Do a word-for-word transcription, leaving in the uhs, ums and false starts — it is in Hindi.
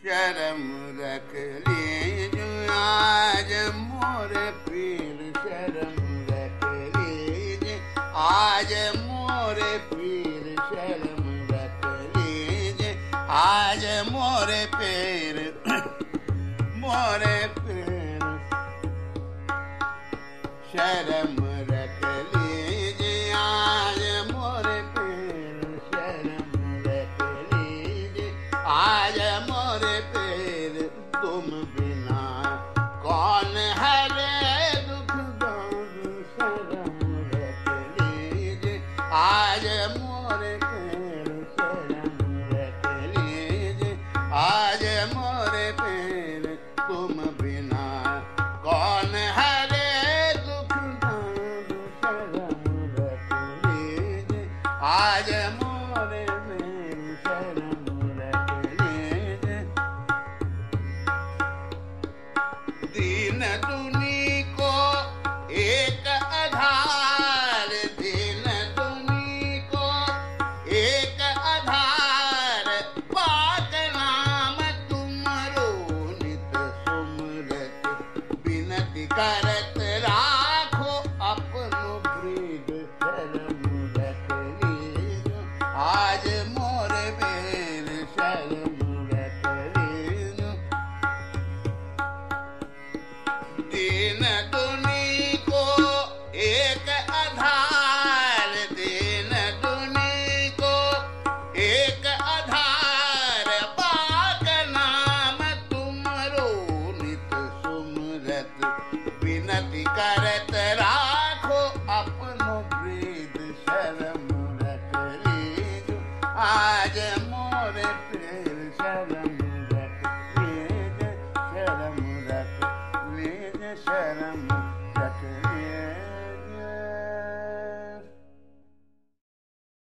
शर्म रख लीजो आज मोरे पीर, शर्म रख लीजिए आज मोरे पीर, शर्म रख लीजिए आज मोरे पीर, मोरे पीर। शर्म रख लीजिए आज मोरे पीर, शर्म रख लीजिए आज मोरे पीर। तुम बिना कौन हरे दुख दर्द, शर्म रख लीजिए आज मोरे पीर, शर्म रख लीजिए आज मोरे पीर। तुम बिना कौन हरे दुख दर्द, शर्म रख लीजिए आज मोरे पीर, शर्म रख लीजिए। दीन दुनी को एक आधार, दीन दुनी को एक आधार, पाक नाम तुमरो नित सुमरत। बिनती करत राखो अपनो ब्रीद, शर्म रख लीजो आज मोरे पीर, शर्म रख लीजो। दीन दुनी को एक आधार, दीन दुनी को एक आधार, पाक नाम तुमरो नित सुमरत। बिनती करत राखो अपनो ब्रीद, शर्म रख लीजो आज मोरे पीर, शर्म रख लीजिए, शर्म रख लीजिए, शर्म रख लीजिए।